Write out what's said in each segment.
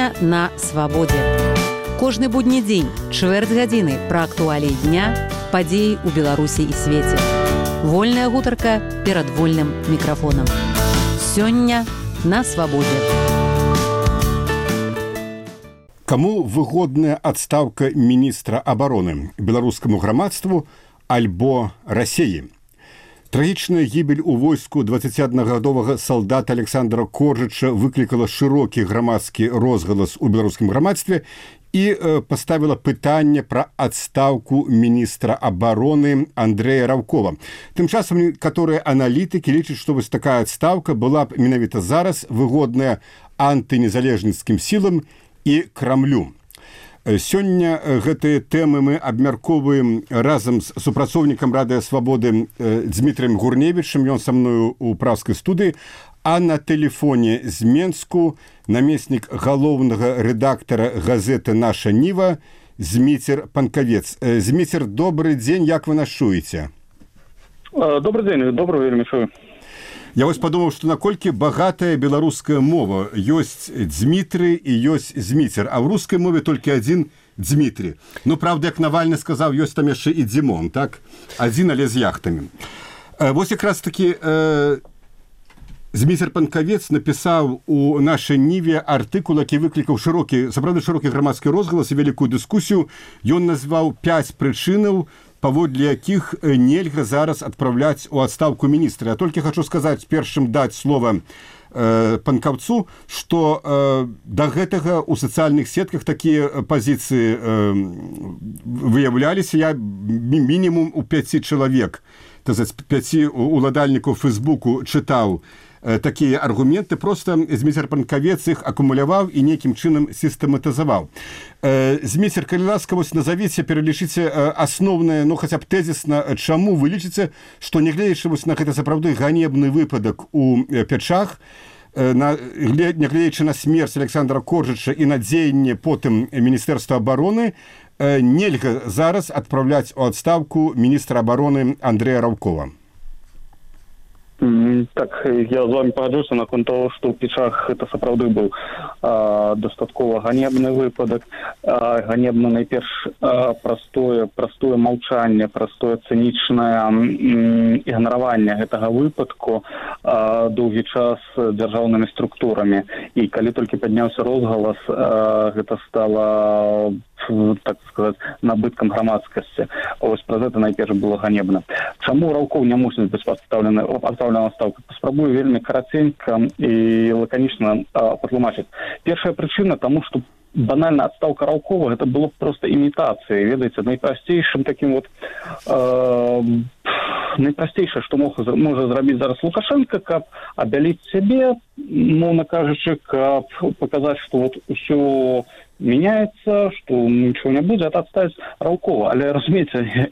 Сёння на свабодзе. Кожны будні дзень, чвэрць гадзіны пра актуаліі дня, падзеі ў Беларусі і свеце. Вольная гутарка перад вольным мікрафонам. Сёння на свабодзе. Каму выгодная адстаўка міністра абароны, беларускаму грамадству альбо Расіі? Трагічная гібель у войску 21-гадовага салдата Александра Коржыча выклікала шырокі грамадскі розгалас у беларускім грамадстве і паставіла пытанне пра адстаўку міністра абароны Андрэя Раўкова. Тым часам некаторыя аналітыкі лічаць, што вось такая адстаўка была б менавіта зараз выгодная антынезалежніцкім сілам і Крамлю. Сёння гэтыя тэмы мы абмяркоўваем разам з супрацоўнікам Радыё Свабоды Дмітрыем Гурневічам, ён са мною ў пражскай студыі, а на тэлефоне з Менску намеснік галоўнага рэдактара газеты «Наша Ніва» Зміцер Панкавец. Зміцер, добры дзень, як вы нас чуеце? Добрый дзень, добрый вельмі чую. Я вось падумаў, што наколькі багатая беларуская мова. Ёсць Дзмітрый і ёсць Зміцер, а ў рускай мове толькі адзін Дзмітрый. Ну, правда, як Навальны сказаў, ёсць там яшчэ і Дзімон, так? Адзін, але з яхтамі. Вось якраз такі Зміцер Панкавец напісаў у «Нашай Ніве» артыкул, які выклікаў сапраўды шырокі грамадскі розгалас і вялікую дыскусію. Ён назваў 5 прычынаў, паводле якіх нельга зараз адпраўляць у адстаўку міністра. Я толькі хочу сказаць, першым даць слова Панкаўцу, што да гэтага ў сацыяльных сетках такія пазіцыі выяўляліся. Я мінімум у 5 чалавек, 5 уладальнікаў Фейсбуку чытаў такія аргументы, просто Зміцер Панкавец іх акумуляваў і нейкім чынам сістэматызаваў. Зміцер, калі ласка, вось назавіце, пералічыце асноўнае, ну, хаця б тэзісна, чаму вы лічыце, што нягледзячы вось на гэта сапраўды ганебны выпадак у Пячах, нягледзячы на смерць Александра Коржыча і на дзеянне потым Міністэрства абароны, нельга зараз адпраўляць у адстаўку міністра абароны Андрэя Раўкова? Так, я з вами пагаджуся наконт того, што ў Печах это сапраўды быў дастаткова ганебны выпадак. Ганебна найперш простое маўчанне, простое цынічнае ігнараванне гэтага выпадку доўгі час дзяржаўнымі структурамі. І калі толькі падняўся розгалас, гэта стала, так сказаць, набыткам грамадскасці. Ось праз гэта найперш было ганебна. Чаму Раўкоў не мусіць быць адстаўлена адстаўка? Паспрабую вельмі караценька і лаканічна патлумачыць. Першая прычына таму, што банальна адстаўка Раўкова гэта было проста імітацыяй, ведаеце, найпрасцейшым такім вот найпрасцейшае, што можа зрабіць зараз Лукашенко, каб абяліць сябе, мовна кажучы, каб паказаць, што вот усё меняется, что ничего не будет, это отставить Раўкова. Але, разумеется,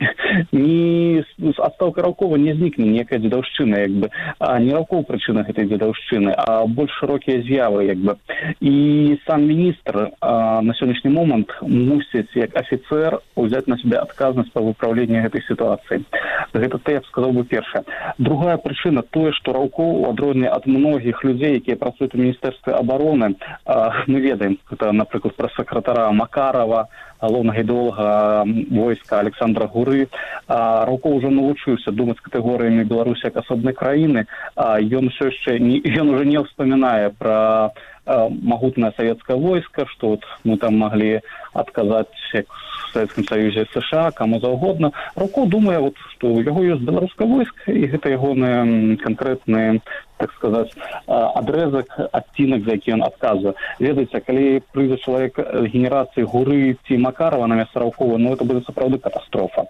адстаўка Раўкова не знікне некая дзедаўшчына, як бы. Не Раўков прычына гэтай дзедаўшчыны, а больш шырокія з'явы, як бы. І сам міністр на сённяшні момант мусіць, як афіцер, узяць на себе адказнасць па выпраўленні гэтай сітуацыі. Гэта я б сказаў бы першае. Другая прычына тое, што Раўков, у адрозненне ад многіх людзей, якія працуюць у Міністэрстве абароны, мы ведаем, гэта, напрыклад, пра сакратара Макарова, галоўнага ідэолага войска Александра Гуры. Раўкоў ужо навучыўся думаць катэгорыямі Беларусі як асобнай краіны. Ён уже не ўспамінае пра магутнае савецкае войска, што вот мы там маглі адказаць як в Савецкім Саюзе, США, каму заўгодна. Раўкоў думае, вот, што ў яго ёсць беларускае войска, і гэта ягоны канкрэтны, так сказаць, адрезак, адцінак, за які ён адказвае. Ведаеце, калі прыйдзе чалавек генерацыі Гуры ці Макарова на месца Раўкова, ну это будзе сапраўды катастрофа.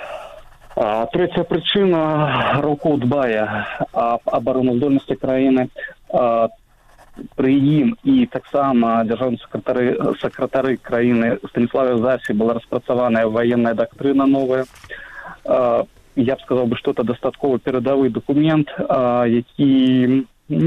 Трэцяя прычына, Раўкоў дбае аб абароназдольнасці краіны. Пры ім і таксама дзяржаўныя сакратары краіны Станіславе Засі была распрацаваная ваенная дактрына новая. Я б сказаў бы, што это дастаткова перадавы дакумент, які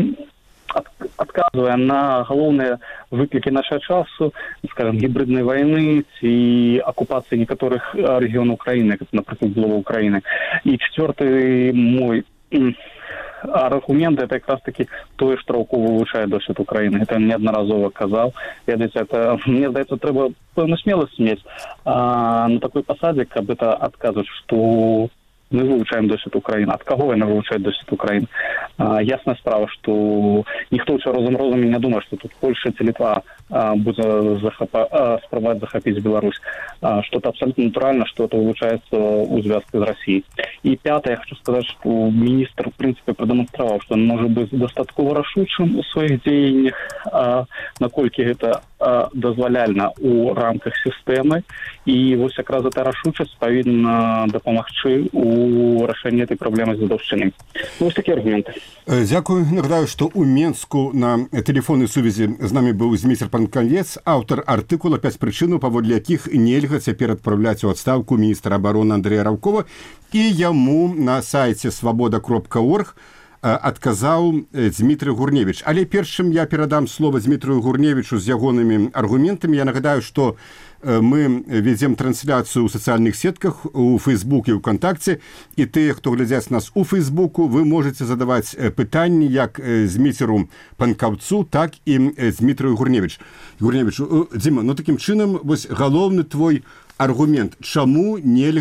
адказвае на галоўныя выклікі нашага часу, скажем, гібриднай вайны ці акупацыі некаторых рэгіёнаў краіны, напрыклад, Блова Украіны. І чвёрты мой аргумент это как раз таки тое, што Раўкоў вывучае досвед Украіны. Это неаднаразова казаў. Ведаеце, это, мне здаецца, трэба пэўную смеласць мець на такой пасадзе, каб это адказваць, што мы вывучаем досвед Украины. От кого она вывучает досвед Украины? Ясная справа, что никто еще розум не думает, что тут Польша ці Литва будет спробовать захопить Беларусь. Что-то абсолютно натурально, что это вывучается у зв'язку с Россией. И пятое, я хочу сказать, что министр, в принципе, продемонстрировал, что он может быть достаточно рашучим у своих деяниях, наколькі это дозволяльно у рамках системы. И вот как раз эта рашучесть повинна допомогчы у рашэнні этой проблемы з дзедаўшчынай. Ну, вось такія аргументы. Дзякую. Нагадаю, што ў Менску на тэлефоннай сувязі з намі быў Зміцер Панкавец, аўтар артыкула «5 прычынаў, паводле якіх нельга цяпер адпраўляць у адстаўку міністра абароны Андрэя Раўкова», і яму на сайце свабода.орг адказаў Дмітрый Гурневіч. Але перш чым я перадам слова Дмітрыю Гурневічу з ягонымі аргументамі, я нагадаю, што мы ведзем трансляцыю ў сацыяльных сетках, у Фейсбуке і ВКонтакце, і тыя, хто глядзяць нас у Фейсбуку, вы можете задаваць пытанні як Зміцеру Панкаўцу, так і Дмітрыю Гурневічу. Дзіма, ну такім чынам, вось галоўны твой аргумент, чаму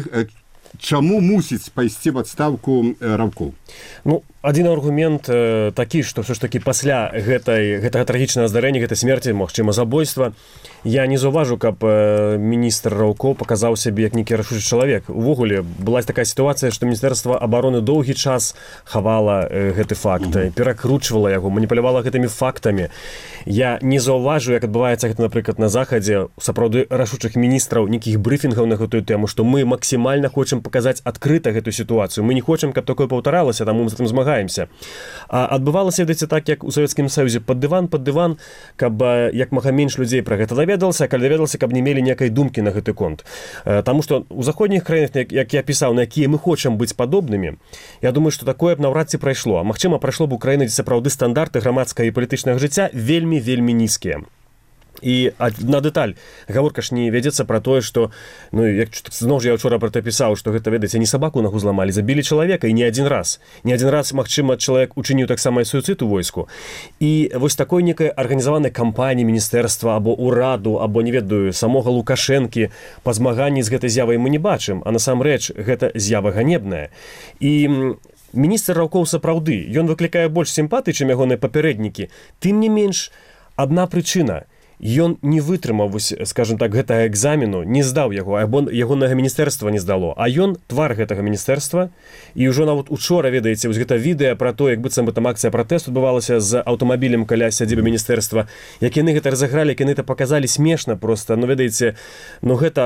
мусіць пайсці в адстаўку Раўкоў? Ну, один аргумент такі, што все ж таки пасля гэтага трагічнага здарэння, гэтай смерці, магчыма, забойства, я не заўважу, каб міністр Раўкоў паказаў сябе як нейкі рашучы чалавек. Увогуле, была такая сітуацыя, што Міністэрства абароны доўгі час хавала гэты факт, перакручвала яго, маніпулявала гэтымі фактамі. Я не заўважу, як адбываецца гэта, напрыклад, на Захадзе, сапраўды рашучых міністраў, нейкіх брыфінгаў на гэтую тэму, што мы максімальна хочам паказаць адкрыта гэтую сітуацыю. Мы не хочам, каб такое паўтаралася, таму мы з гэтым змагаемся. А адбывалася, ведаеце, так, як у Савецкім Саюзе, пад дыван, каб як мага менш людзей пра гэта даведалася, калі даведалася, каб не мелі некай думкі на гэты конт. Таму што ў заходніх краінах, як я пісаў, на якія мы хочам быць падобнымі, я думаю, што такое б наўрад ці прайшло. А магчыма, прайшло б у краіны, дзе сапраўды стандарты грамадскага і палітычнага жыцця вельмі нізкія. І на дэталь, гаворка ж не вядзецца пра тое, што, ну, як зноў жа я ўчора пра то пісаў, што гэта, ведаеце, не сабаку нагу зламалі, забілі чалавека, і не адзін раз. Не адзін раз, магчыма, чалавек учыніў таксама і суіцыд у войску. І вось такой некай арганізаванай кампаніі міністэрства або ўраду, або, не ведаю, самога Лукашэнкі па змаганні з гэтай з'явай мы не бачым, а насамрэч гэта з'ява ганебная. І міністр Раўкоў сапраўды, ён выклікае больш сімпатый, чым ягоныя папярэднікі. Тым не менш, адна прычына. Ён не вытрымаў, скажем так, гэтага экзамену, не здаў яго, або ягонага міністэрства не здало. А ён твар гэтага міністэрства. І ўжо нават учора, ведаеце, вось гэта відэа пра то, як быццам бы там акцыя пратэсту адбывалася з аўтамабілем каля сядзібы міністэрства. Як яны гэта разыгралі, як яны это паказалі смешна проста. Ну, ведаеце, ну гэта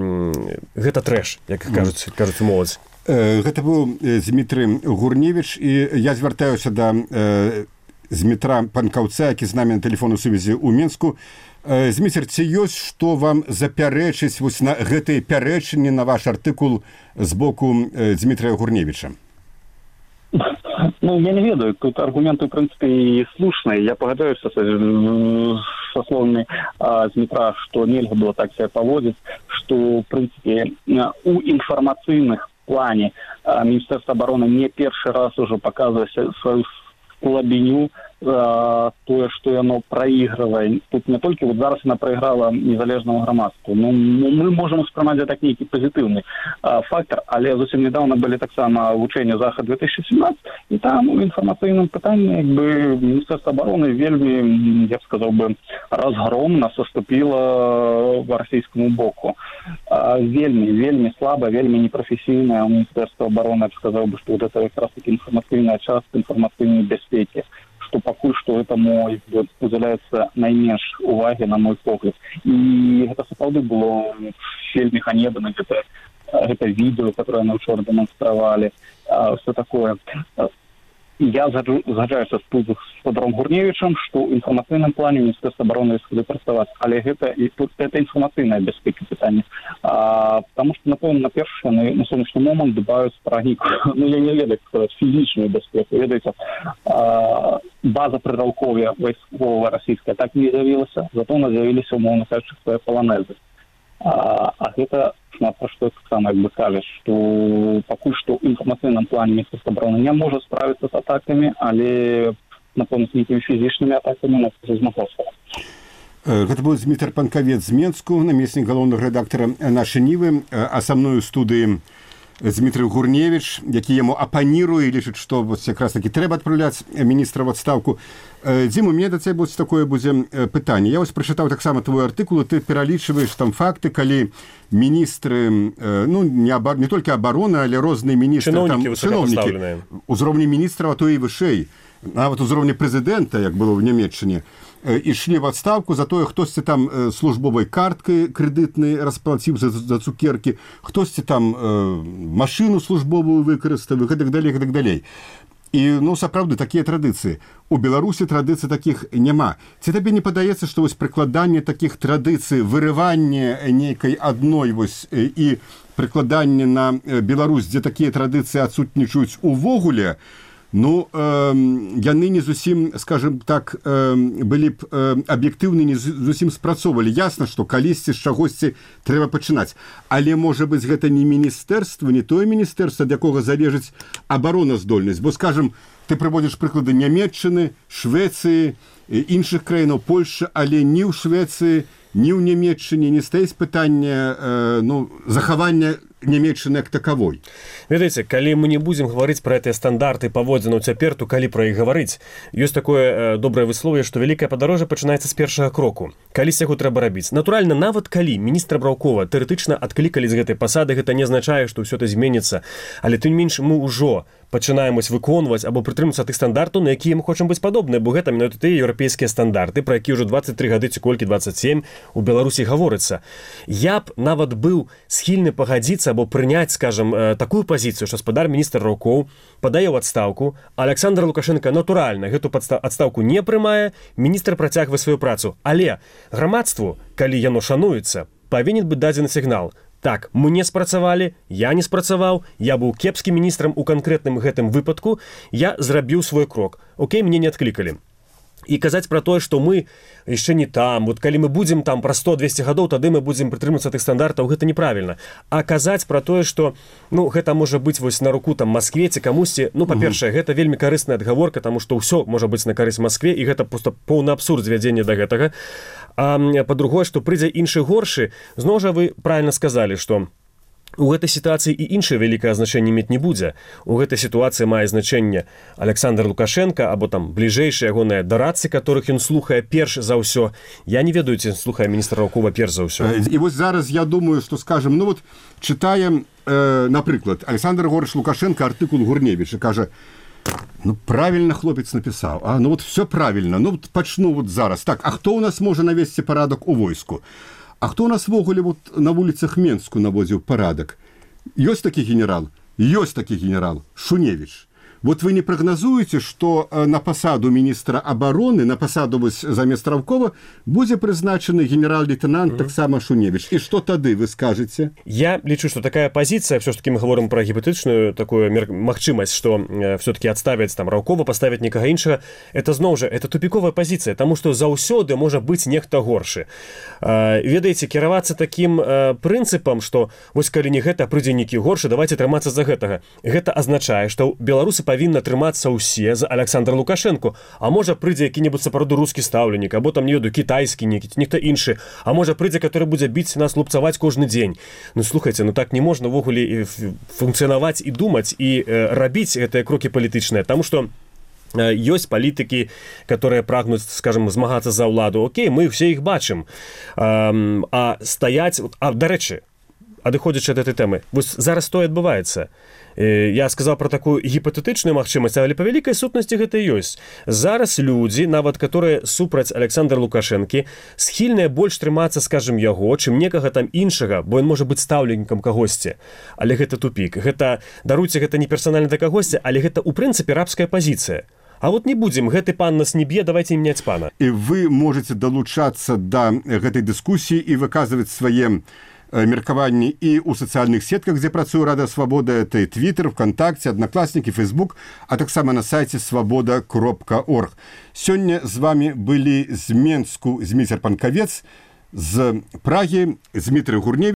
трэш, як кажуць моладзь. Гэта быў Дмітрый Гурневіч, і я звяртаюся да Змітра Панкаўца, які з намі на тэлефоннай сувязі ў Менску. Зміцер, ці ёсць што вам запярэчыць вось на гэтыя пярэчанні на ваш артыкул з боку Дмітрыя Гурневіча? Ну, я не ведаю. Тут аргументы, в принципе, и слушные. Я погадаюсь со словами Дмитра, что нельзя было так себя поводить, что, в принципе, у информационных плане Министерство обороны не первый раз уже показывает свою слабіню, тое, што яно праігрывае. Тут не толькі вот зараз яна прайграла незалежнаму грамадству. Ну, мы можам успрымаць так нейкі пазітыўны фактор, але зусім недавно былі таксама вучэнні Захад-2017, і там у інфармацыйным пытанні Міністэрства абароны вельмі, я б сказаў бы, разгромна саступіла в расійскому боку. Вельмі слаба, вельмі непрафесійнае у Міністэрства абароны, я б сказаў бы, што вот это як раз таки інфармацыйная частка інфармацыйнай бяспекі, что пока что этому уделяется найменш уваги, на мой погляд. И это сапраўды было вельмі ганебна, это видео, которое мы вчера демонстрировали, все такое. Я згаджаюся з Федором Гурневичем, что в информационном плане Министерство обороны решили працаваць, але это информационная бяспека питання. Потому что, напомню, на перший, на сённяшні момент дбаюць пра ну, я не ведаю, фізічную бяспеку. Ведаеце, база пры Раўкове вайсковая расійская так не з'явілася, зато у нас з'явіліся, умоўна кажучы, свае паланезы. А гэта шмат пра што таксама як бы кажа, што пакуль што ў інфармацыйным плане Міністэрства абароны не можа справіцца з атакамі, але напэўна з нейкімі фізічнымі атакамі на змагацца. Гэта быў Зміцер Панкавец з Менску, намеснік галоўнага рэдактара нашай Нівы, а са мною ў студыі Дмітрий Гурневич, які яму апаніруе, лічыць, што якраз такі трэба адпраўляць міністра в адстаўку. Дзіма, у мяне да цябе такое будзе пытанне. Я прачытаў таксама твой артыкул, ты пералічваеш там факты, калі міністры, не толькі абароны, але розныя міністры, чыноўнікі, узроўні міністраў, а то і вышэй, нават узроўні прэзідэнта, як было ў Нямецчыне, ішлі в адстаўку за тое, хтосьці там службовай карткай крэдытнай расплаціў за цукеркі, хтосьці там машыну службовую выкарыстаў, і гэтак далей. І, сапраўды, такія традыцыі. У Беларусі традыцый такіх няма. Ці табе не падаецца, што прыкладанне такіх традыцый, вырыванне нейкай адной і прыкладанне на Беларусь, дзе такія традыцыі адсутнічаюць увогуле, яны не зусім, скажем так, былі б аб'ектыўны, не зусім спрацоўвалі. Ясна, што калісьці з чагосьці трэба пачынаць. Але, можа быць, гэта не міністэрства, не тое міністэрства, ад якога залежыць абароназдольнасць. Бо, скажем, ты прыводзіш прыклады Нямецчыны, Швецыі, іншых краінаў, Польшчы, але ні ў Швецыі, ні ў Нямецчыне не стаіць пытанне захавання Нямецчыны як такавой. Ведаеце, калі мы не будзем гаварыць пра гэтыя стандарты паводзінаў цяпер, то калі пра іх гаварыць, ёсць такое добрае высловие, што вялікае падарожжа пачынаецца з першага кроку. Калісь яго трэба рабіць. Натуральна, нават калі міністра Браўкова тэарэтычна адклікалі з гэтай пасады, гэта не азначае, што ўсё это зменіцца, але тым менш мы ўжо пачынаем выконваць або прытрымацца тых стандартаў, на якія мы хочам быць падобныя, бо гэта менавіта тыя еўрапейскія стандарты, пра якія ўжо 23 гады ці колькі 27 у Беларусі гаворыцца. Я б нават быў схільны пагадзіцца або прыняць, скажам, такую пазіцыю, што гаспадар міністр Раўкоў падае ў адстаўку, Александр Лукашенко натуральна гэту адстаўку не прымае, міністр працягвае сваю працу. Але грамадству, калі яно шануецца, павінен быць дадзены сігнал. Так, мы не спрацавалі, я не спрацаваў, я быў кепскім міністрам у канкрэтным гэтым выпадку, я зрабіў свой крок. Окей, мне не адклікалі. І казаць пра тое, што мы яшчэ не там, калі мы будзем там пра 100-200 гадоў, тады мы будзем прытрымацца тых стандартаў, гэта неправільна. А казаць пра тое, што гэта можа быць на руку там Маскве ці камусьці, па-першае, гэта вельмі карысная адгаворка, таму што ўсё можа быць на карысць Маскве, і гэта проста поўны абсурд звядзення да гэтага. А па-другое, што прыйдзе іншы горшы, зноў жа вы правільна сказалі, што у гэтай сітуацыі і іншае вялікае значэнне мець не будзе. У гэтай сітуацыі мае значэнне Александр Лукашенко або там бліжэйшыя ягоныя дарадцы, которых ён слухае перш за ўсё. Я не ведаю, ці слухае міністра Раўкова перш за ўсё. І зараз я думаю, што скажем, чытаем, напрыклад, Александр Григорьевич Лукашенко артыкул Гурневіча, кажа, правильно хлопец написал. Все правильно. Пачну зараз. Так, а хто у нас можа навесці парадак у войску? А хто у нас вогуле на вуліцах Менску наводзіў парадак? Ёсць такі генерал? Ёсць такі генерал. Шуневіч. Вы не прагназуеце, што на пасаду міністра абароны, на пасаду замест Раўкова будзе прызначаны генерал-лейтенант таксама Шуневіч. І што тады вы скажаце? Я лічу, што такая пазіцыя, все ж таки мы говорим пра гіпатэтычную такую магчымасць, што все-таки адставяць там Раўкова, паставяць некага іншага, это зноў жа, это тупіковая пазіцыя, таму што заўсёды можа быць нехта горшы. Ведаеце, кіравацца такім прынцыпам, што калі не гэта, прыйдзе нейкі горшы, давайте трымацца за гэтага. Гэта азначае, што беларусы павінна трымацца ўсе за Александра Лукашенко, а можа прыйдзе які-небудзь сапраўды рускі стаўленік, або там, не ведаю, кітайскі нехта іншы, а можа прыйдзе, который будзе біць нас, лупцаваць кожны дзень. Слухайце, так не можна ввогуле функцыянаваць і думаць і рабіць гэтыя крокі палітычныя, таму што ёсць палітыкі, которые прагнуць, скажем, змагацца за ўладу. Окей, мы все іх бачым. А стаяць... Дарэчы, адыходзячы ад этой тэмы, зараз тое адбываецца. Я сказаў пра такую гіпатэтычную магчымасць, але па вялікай сутнасці гэта ёсць. Зараз людзі, нават которые супраць Александра Лукашэнкі, схільныя больш трымацца, скажем, яго, чым некага там іншага, бо ён можа быць стаўленнікам кагосьці. Але гэта тупік. Гэта, даруйце, гэта не персанальна да кагосьці, але гэта, у прынцыпе, рабская пазіцыя. А не будзем, гэты пан нас не б'е, давайте мяняць пана. І вы можете далучацца да гэтай дыскусіі і выказваць свае меркаванні і ў сацыяльных сетках, дзе працуе Рада Свабода, это і Твиттер, ВКонтакте, Аднакласнікі, Фейсбук, а таксама на сайце свабода.орг. Сёння з вами былі з Менску Зміцер Панкавец, з Прагі Дмітрий Гурневич.